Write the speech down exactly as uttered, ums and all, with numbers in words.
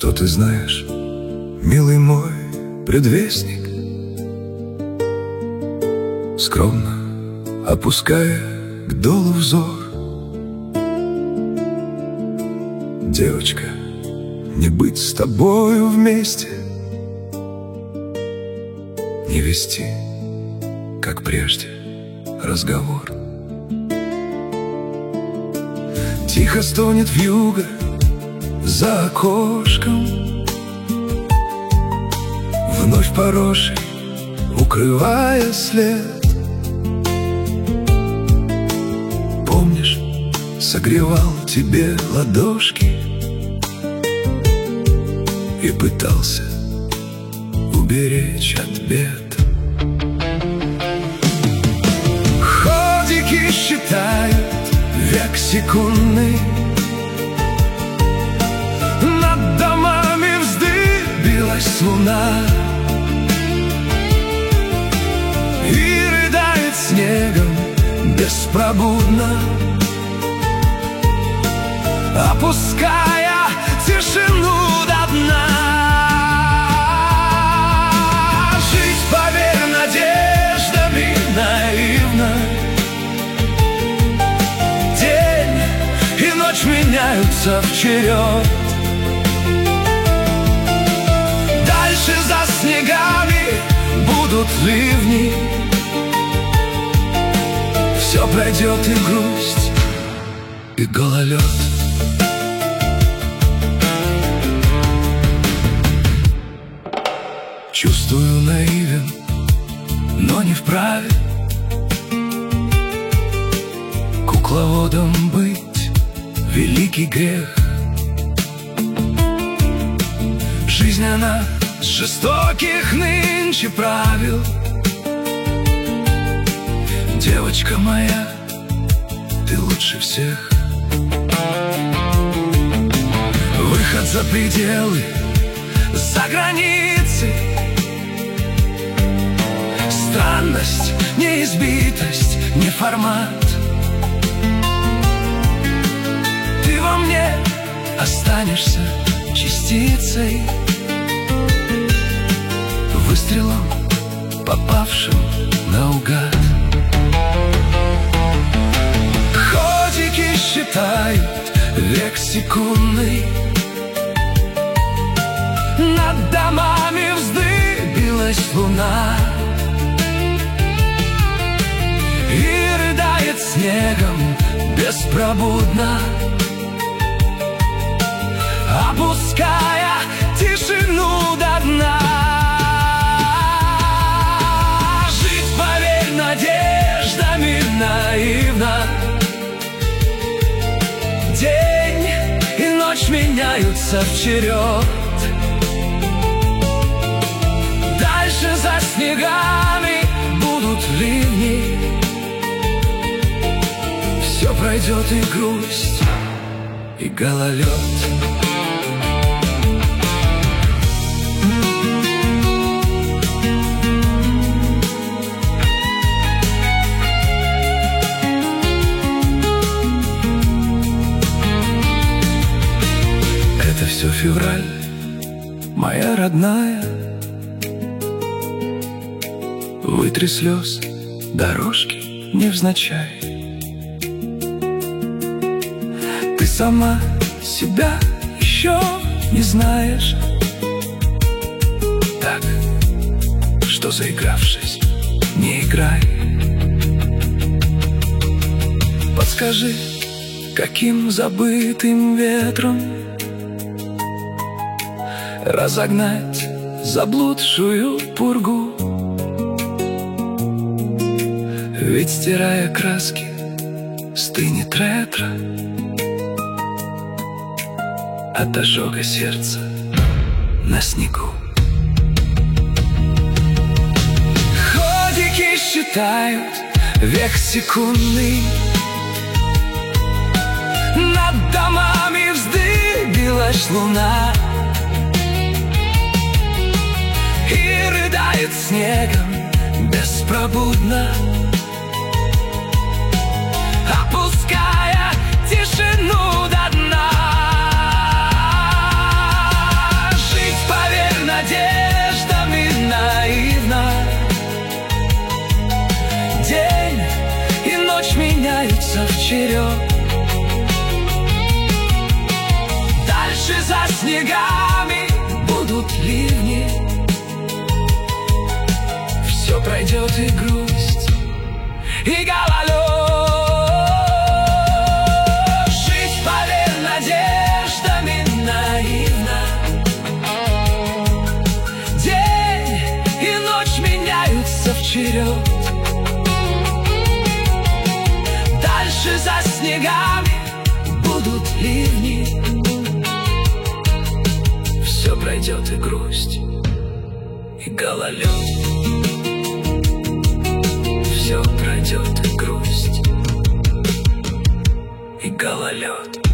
Что ты знаешь, милый мой предвестник? Скромно опуская к долу взор, девочка, не быть с тобою вместе, не вести, как прежде, разговор. Тихо стонет вьюга за окошком, вновь поросший, укрывая след. Помнишь, согревал тебе ладошки и пытался уберечь от бед. Ходики считают век секундный, над домами вздыбилась луна и рыдает снегом беспробудно, опуская тишину до дна. Жить, поверь, надеждами наивно. День и ночь меняются в черед. Дальше за снегами будут ливни. Все пройдет и грусть, и гололед. Чувствую, наивен, но не вправе кукловодом быть, великий грех. Жизнь она с жестоких нынче правил. Девочка моя, ты лучше всех. Выход за пределы, за границы. Странность, неизбитость, не формат. Ты во мне останешься частицей, выстрелом, попавшим наугад. Ходики считают век секундный, над домами вздыбилась луна и рыдает снегом беспробудно, опуская тишину до дна. Жить, поверь, надеждами наивно. День и ночь меняются в черед. Дальше за снегами будут ливни. Все пройдет и грусть, и гололед. Это все февраль, моя родная. Вытри слез, дорожки невзначай. Ты сама себя еще не знаешь. Так, что заигравшись, не играй. Подскажи, каким забытым ветром разогнать заблудшую пургу. Ведь, стирая краски, стынет ретро от ожога сердца на снегу. Ходики считают век секундный, над домами вздыбилась луна и рыдает снегом беспробудно, опуская тишину до дна. черед. Дальше за снегами будут ливни. Все пройдет и грусть, и гололед. Жить, поверь, надеждами наивно. День и ночь меняются в черед. Дальше за снегами будут ливни. Все пройдет и грусть, и гололед. Все пройдет и грусть, и гололед.